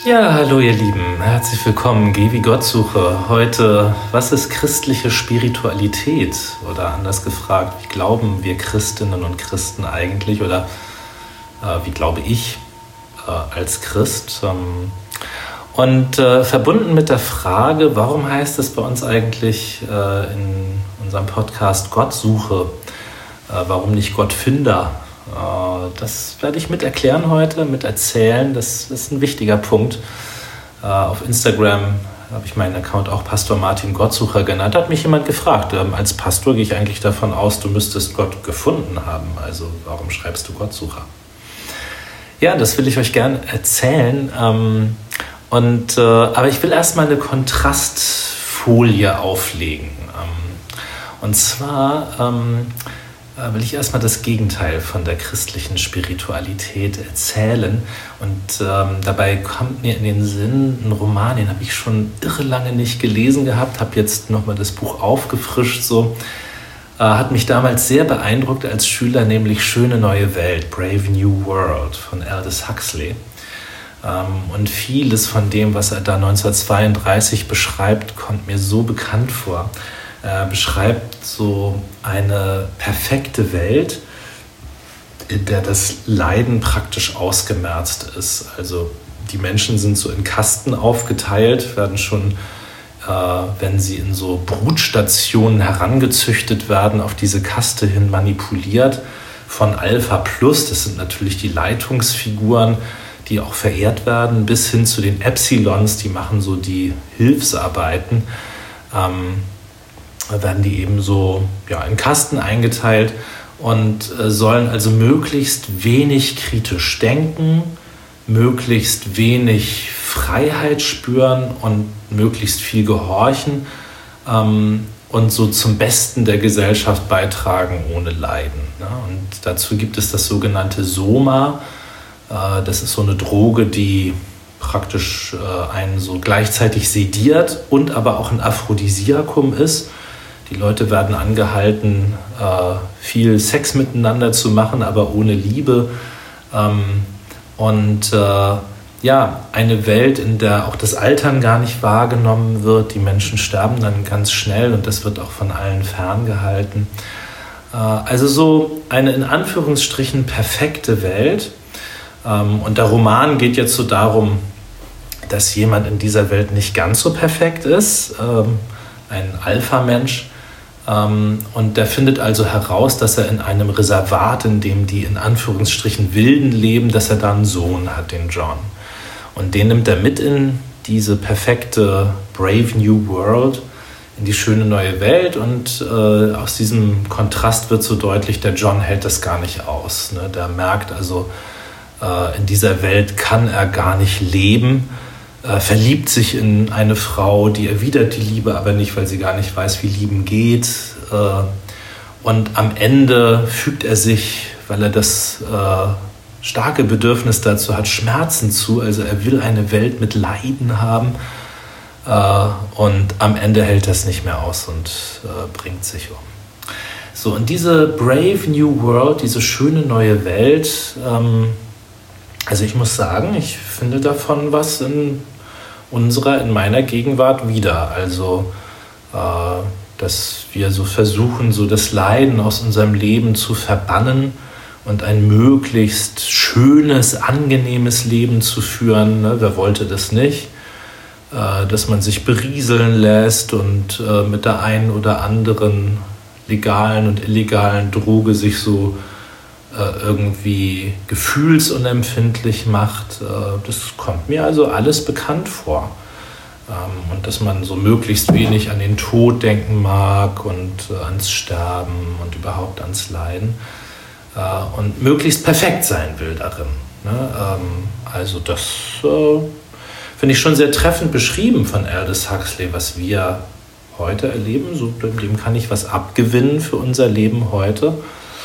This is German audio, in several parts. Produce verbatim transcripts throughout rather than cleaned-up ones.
Ja, hallo ihr Lieben, herzlich willkommen, Geh wie Gottsuche. Heute, was ist christliche Spiritualität? Oder anders gefragt, wie glauben wir Christinnen und Christen eigentlich? Oder äh, wie glaube ich äh, als Christ? Ähm, und äh, verbunden mit der Frage, warum heißt es bei uns eigentlich äh, in unserem Podcast Gottsuche? Äh, warum nicht Gottfinder? Das werde ich mit erklären heute, mit erzählen. Das ist ein wichtiger Punkt. Auf Instagram habe ich meinen Account auch Pastor Martin Gottsucher genannt. Da hat mich jemand gefragt, als Pastor gehe ich eigentlich davon aus, du müsstest Gott gefunden haben. Also warum schreibst du Gottsucher? Ja, das will ich euch gern erzählen. Und, aber ich will erstmal eine Kontrastfolie auflegen. Und zwar will ich erstmal das Gegenteil von der christlichen Spiritualität erzählen. Und ähm, dabei kommt mir in den Sinn ein Roman, den habe ich schon irre lange nicht gelesen gehabt, habe jetzt nochmal das Buch aufgefrischt. So. Äh, hat mich damals sehr beeindruckt als Schüler, nämlich Schöne neue Welt, Brave New World von Aldous Huxley. Ähm, und vieles von dem, was er da neunzehnhundertzweiunddreißig beschreibt, kommt mir so bekannt vor. Er beschreibt so eine perfekte Welt, in der das Leiden praktisch ausgemerzt ist. Also die Menschen sind so in Kasten aufgeteilt, werden schon, äh, wenn sie in so Brutstationen herangezüchtet werden, auf diese Kaste hin manipuliert. Von Alpha Plus, das sind natürlich die Leitungsfiguren, die auch verehrt werden, bis hin zu den Epsilons, die machen so die Hilfsarbeiten. Ähm, werden die eben so ja, in Kasten eingeteilt und äh, sollen also möglichst wenig kritisch denken, möglichst wenig Freiheit spüren und möglichst viel gehorchen ähm, und so zum Besten der Gesellschaft beitragen ohne Leiden. Ne? Und dazu gibt es das sogenannte Soma. Äh, das ist so eine Droge, die praktisch äh, einen so gleichzeitig sediert und aber auch ein Aphrodisiakum ist. Die Leute werden angehalten, äh, viel Sex miteinander zu machen, aber ohne Liebe. Ähm, und äh, ja, eine Welt, in der auch das Altern gar nicht wahrgenommen wird. Die Menschen sterben dann ganz schnell und das wird auch von allen ferngehalten. Äh, also so eine in Anführungsstrichen perfekte Welt. Ähm, und der Roman geht jetzt so darum, dass jemand in dieser Welt nicht ganz so perfekt ist. Ähm, ein Alpha-Mensch. Um, und der findet also heraus, dass er in einem Reservat, in dem die in Anführungsstrichen Wilden leben, dass er da einen Sohn hat, den John. Und den nimmt er mit in diese perfekte Brave New World, in die schöne neue Welt. Und äh, aus diesem Kontrast wird so deutlich, der John hält das gar nicht aus. Ne? Der merkt also, äh, in dieser Welt kann er gar nicht leben. Äh, verliebt sich in eine Frau, die erwidert die Liebe aber nicht, weil sie gar nicht weiß, wie Lieben geht. Äh, und am Ende fügt er sich, weil er das äh, starke Bedürfnis dazu hat, Schmerzen zu. Also er will eine Welt mit Leiden haben. Äh, und am Ende hält er es nicht mehr aus und äh, bringt sich um. So, und diese Brave New World, diese schöne neue Welt, ähm, also ich muss sagen, ich finde davon was in unserer, in meiner Gegenwart wieder. Also, äh, dass wir so versuchen, so das Leiden aus unserem Leben zu verbannen und ein möglichst schönes, angenehmes Leben zu führen. Ne? Wer wollte das nicht? Äh, dass man sich berieseln lässt und äh, mit der einen oder anderen legalen und illegalen Droge sich so irgendwie gefühlsunempfindlich macht. Das kommt mir also alles bekannt vor. Und dass man so möglichst wenig an den Tod denken mag und ans Sterben und überhaupt ans Leiden und möglichst perfekt sein will darin. Also das finde ich schon sehr treffend beschrieben von Aldous Huxley, was wir heute erleben. So, dem kann ich was abgewinnen für unser Leben heute.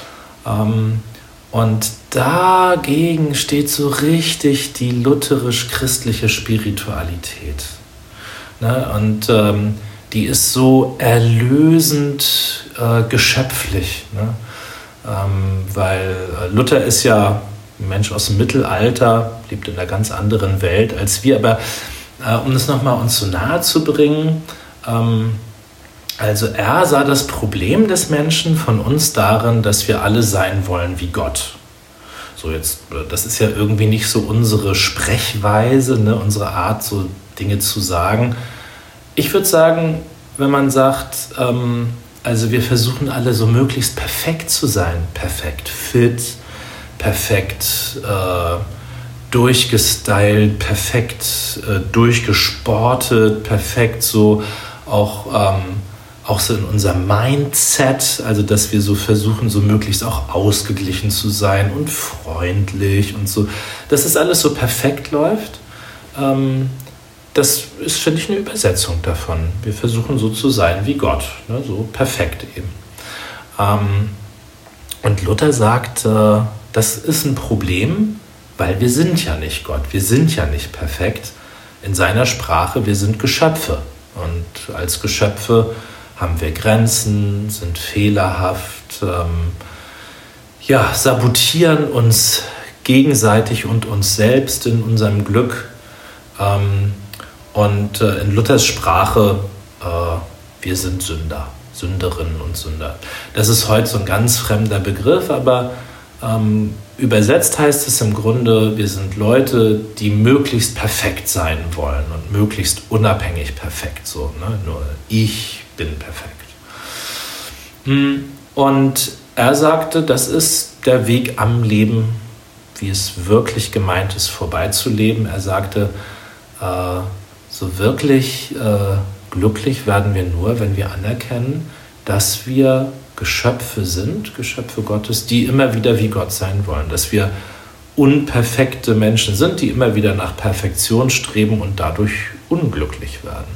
Und dagegen steht so richtig die lutherisch-christliche Spiritualität. Ne? Und ähm, die ist so erlösend äh, geschöpflich. Ne? Ähm, weil Luther ist ja ein Mensch aus dem Mittelalter, lebt in einer ganz anderen Welt als wir. Aber äh, um das nochmal uns so nahe zu bringen, ähm, also er sah das Problem des Menschen von uns darin, dass wir alle sein wollen wie Gott. So jetzt, das ist ja irgendwie nicht so unsere Sprechweise, ne, unsere Art, so Dinge zu sagen. Ich würde sagen, wenn man sagt, ähm, also wir versuchen alle so möglichst perfekt zu sein, perfekt fit, perfekt äh, durchgestylt, perfekt äh, durchgesportet, perfekt so auch, ähm, auch so in unserem Mindset, also dass wir so versuchen, so möglichst auch ausgeglichen zu sein und freundlich und so, dass es alles so perfekt läuft. Ähm, das ist, finde ich, eine Übersetzung davon. Wir versuchen so zu sein wie Gott, ne? So perfekt eben. Ähm, und Luther sagt, äh, das ist ein Problem, weil wir sind ja nicht Gott, wir sind ja nicht perfekt. In seiner Sprache, wir sind Geschöpfe. Und als Geschöpfe haben wir Grenzen, sind fehlerhaft, ähm, ja, sabotieren uns gegenseitig und uns selbst in unserem Glück. Ähm, und äh, in Luthers Sprache, äh, wir sind Sünder, Sünderinnen und Sünder. Das ist heute so ein ganz fremder Begriff, aber ähm, übersetzt heißt es im Grunde, wir sind Leute, die möglichst perfekt sein wollen und möglichst unabhängig perfekt. So, ne? Nur ich bin perfekt. Und er sagte, das ist der Weg am Leben, wie es wirklich gemeint ist, vorbeizuleben. Er sagte, äh, so wirklich äh, glücklich werden wir nur, wenn wir anerkennen, dass wir Geschöpfe sind, Geschöpfe Gottes, die immer wieder wie Gott sein wollen. Dass wir unperfekte Menschen sind, die immer wieder nach Perfektion streben und dadurch unglücklich werden.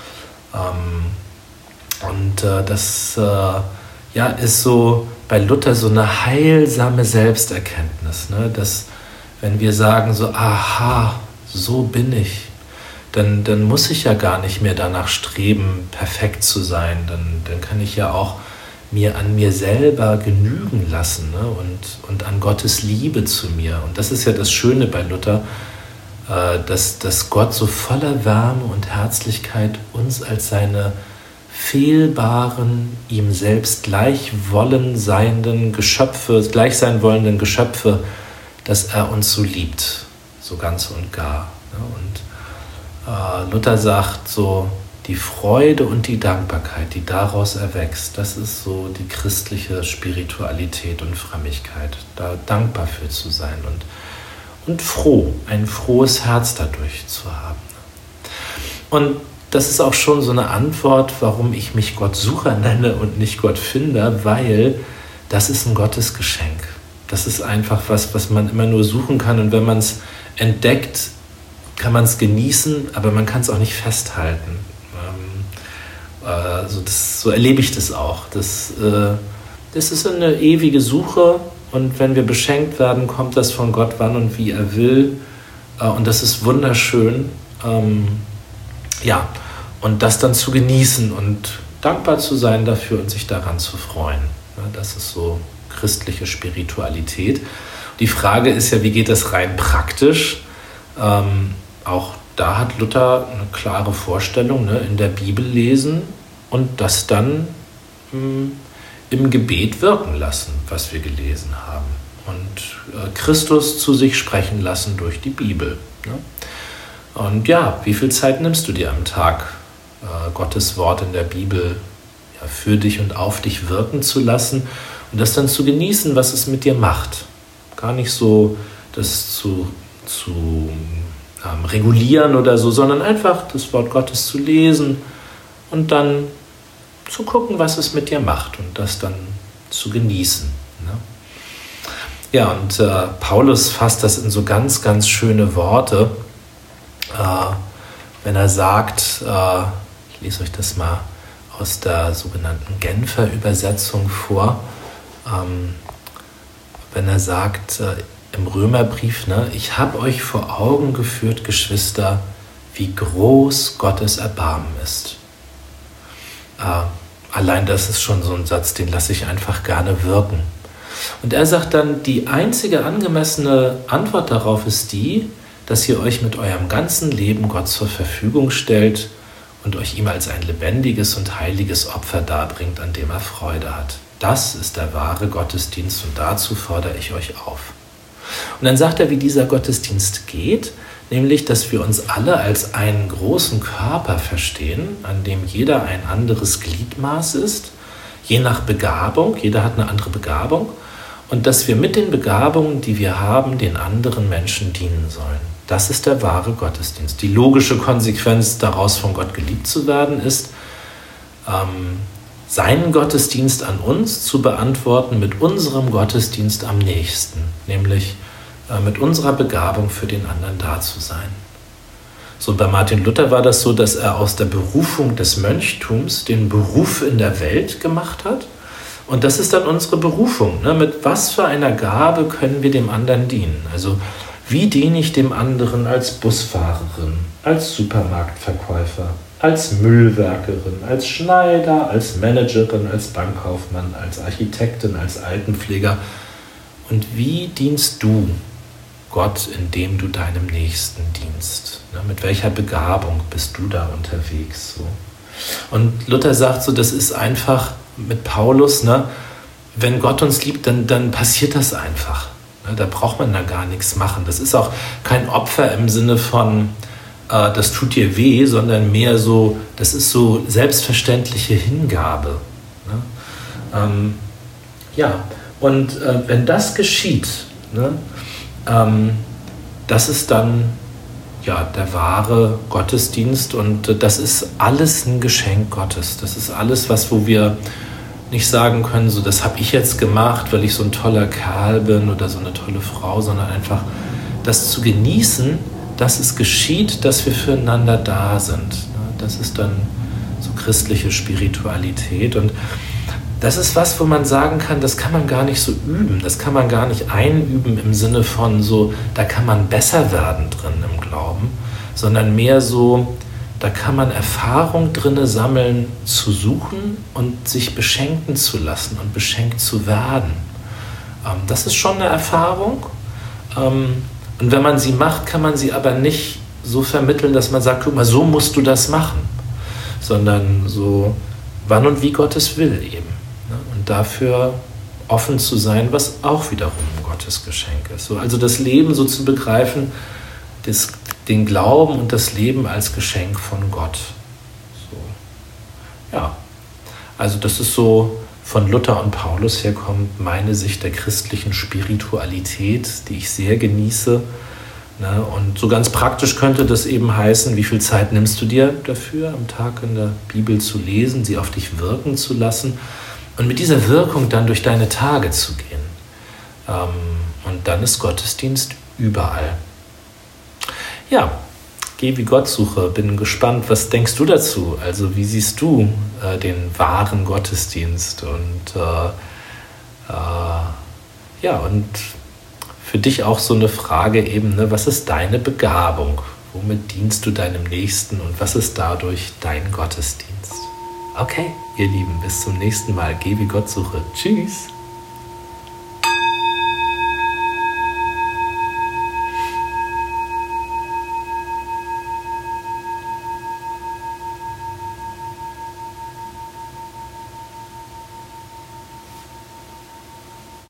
Ähm, und äh, das äh, ja, ist so bei Luther so eine heilsame Selbsterkenntnis, ne? Dass wenn wir sagen so, aha, so bin ich, dann, dann muss ich ja gar nicht mehr danach streben, perfekt zu sein. Dann, dann kann ich ja auch mir an mir selber genügen lassen, ne? und, und an Gottes Liebe zu mir. Und das ist ja das Schöne bei Luther, äh, dass, dass Gott so voller Wärme und Herzlichkeit uns als seine fehlbaren, ihm selbst gleich wollen seienden Geschöpfe, gleich sein wollenden Geschöpfe, dass er uns so liebt, so ganz und gar. Ne? Und äh, Luther sagt so, die Freude und die Dankbarkeit, die daraus erwächst, das ist so die christliche Spiritualität und Frömmigkeit, da dankbar für zu sein und, und froh, ein frohes Herz dadurch zu haben. Und das ist auch schon so eine Antwort, warum ich mich Gottsucher nenne und nicht Gottfinder, weil das ist ein Gottesgeschenk. Das ist einfach was, was man immer nur suchen kann, und wenn man es entdeckt, kann man es genießen, aber man kann es auch nicht festhalten. Also das, so erlebe ich das auch. Das, äh, das ist eine ewige Suche, und wenn wir beschenkt werden, kommt das von Gott, wann und wie er will. Äh, und das ist wunderschön. Ähm, ja, und das dann zu genießen und dankbar zu sein dafür und sich daran zu freuen. Ja, das ist so christliche Spiritualität. Die Frage ist ja, wie geht das rein praktisch? Ähm, auch Da hat Luther eine klare Vorstellung, ne, in der Bibel lesen und das dann mh, im Gebet wirken lassen, was wir gelesen haben. Und äh, Christus zu sich sprechen lassen durch die Bibel. Ne? Und ja, wie viel Zeit nimmst du dir am Tag, äh, Gottes Wort in der Bibel ja, für dich und auf dich wirken zu lassen und das dann zu genießen, was es mit dir macht? Gar nicht so das zu... zu Ähm, regulieren oder so, sondern einfach das Wort Gottes zu lesen und dann zu gucken, was es mit dir macht und das dann zu genießen. Ne? Ja, und äh, Paulus fasst das in so ganz, ganz schöne Worte, äh, wenn er sagt, äh, ich lese euch das mal aus der sogenannten Genfer Übersetzung vor, ähm, wenn er sagt, äh, im Römerbrief, ne, ich habe euch vor Augen geführt, Geschwister, wie groß Gottes Erbarmen ist. Äh, allein das ist schon so ein Satz, den lasse ich einfach gerne wirken. Und er sagt dann, die einzige angemessene Antwort darauf ist die, dass ihr euch mit eurem ganzen Leben Gott zur Verfügung stellt und euch ihm als ein lebendiges und heiliges Opfer darbringt, an dem er Freude hat. Das ist der wahre Gottesdienst und dazu fordere ich euch auf. Und dann sagt er, wie dieser Gottesdienst geht, nämlich, dass wir uns alle als einen großen Körper verstehen, an dem jeder ein anderes Gliedmaß ist, je nach Begabung, jeder hat eine andere Begabung, und dass wir mit den Begabungen, die wir haben, den anderen Menschen dienen sollen. Das ist der wahre Gottesdienst. Die logische Konsequenz daraus, von Gott geliebt zu werden, ist, ähm, seinen Gottesdienst an uns zu beantworten mit unserem Gottesdienst am nächsten, nämlich äh, mit unserer Begabung für den anderen da zu sein. So, bei Martin Luther war das so, dass er aus der Berufung des Mönchtums den Beruf in der Welt gemacht hat. Und das ist dann unsere Berufung. Ne? Mit was für einer Gabe können wir dem anderen dienen? Also wie diene ich dem anderen als Busfahrerin, als Supermarktverkäufer, als Müllwerkerin, als Schneider, als Managerin, als Bankkaufmann, als Architektin, als Altenpfleger? Und wie dienst du Gott, indem du deinem Nächsten dienst? Ne? Mit welcher Begabung bist du da unterwegs? So. Und Luther sagt so, das ist einfach mit Paulus, ne? Wenn Gott uns liebt, dann, dann passiert das einfach. Ne? Da braucht man da gar nichts machen. Das ist auch kein Opfer im Sinne von, äh, das tut dir weh, sondern mehr so, das ist so selbstverständliche Hingabe. Ne? Ähm, ja, und äh, wenn das geschieht, ne? ähm, das ist dann ja, der wahre Gottesdienst, und das ist alles ein Geschenk Gottes. Das ist alles, was, wo wir nicht sagen können, so, das habe ich jetzt gemacht, weil ich so ein toller Kerl bin oder so eine tolle Frau, sondern einfach das zu genießen, dass es geschieht, dass wir füreinander da sind. Das ist dann so christliche Spiritualität, und das ist was, wo man sagen kann, das kann man gar nicht so üben, das kann man gar nicht einüben im Sinne von so, da kann man besser werden drin im Glauben, sondern mehr so, da kann man Erfahrung drin sammeln, zu suchen und sich beschenken zu lassen und beschenkt zu werden. Ähm, das ist schon eine Erfahrung, ähm, und wenn man sie macht, kann man sie aber nicht so vermitteln, dass man sagt, guck mal, so musst du das machen, sondern so, wann und wie Gott es will eben. Und dafür offen zu sein, was auch wiederum Gottes Geschenk ist. So, also das Leben so zu begreifen, das, den Glauben und das Leben als Geschenk von Gott. So. Ja, also das ist so von Luther und Paulus herkommt meine Sicht der christlichen Spiritualität, die ich sehr genieße. Ne? Und so ganz praktisch könnte das eben heißen, wie viel Zeit nimmst du dir dafür, am Tag in der Bibel zu lesen, sie auf dich wirken zu lassen und mit dieser Wirkung dann durch deine Tage zu gehen. Ähm, und dann ist Gottesdienst überall. Ja, geh wie Gott suche, bin gespannt, was denkst du dazu? Also wie siehst du äh, den wahren Gottesdienst? Und äh, äh, ja, und für dich auch so eine Frage eben, ne, was ist deine Begabung? Womit dienst du deinem Nächsten und was ist dadurch dein Gottesdienst? Okay, ihr Lieben, bis zum nächsten Mal. Geh wie Gott suche. Tschüss.